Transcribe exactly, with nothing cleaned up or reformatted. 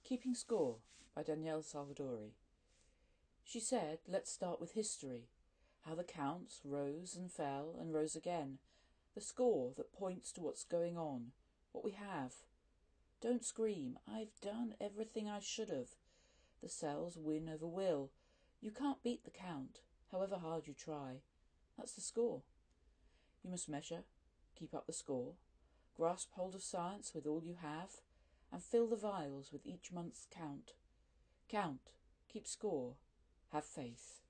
Keeping Score by Danielle Salvadori. She said, let's start with history, how the counts rose and fell and rose again, the score that points to what's going on, what we have. Don't scream, I've done everything I should have. The cells win over will. You can't beat the count, however hard you try. That's the score. You must measure, keep up the score, grasp hold of science with all you have, and fill the vials with each month's count. Count, keep score, have faith.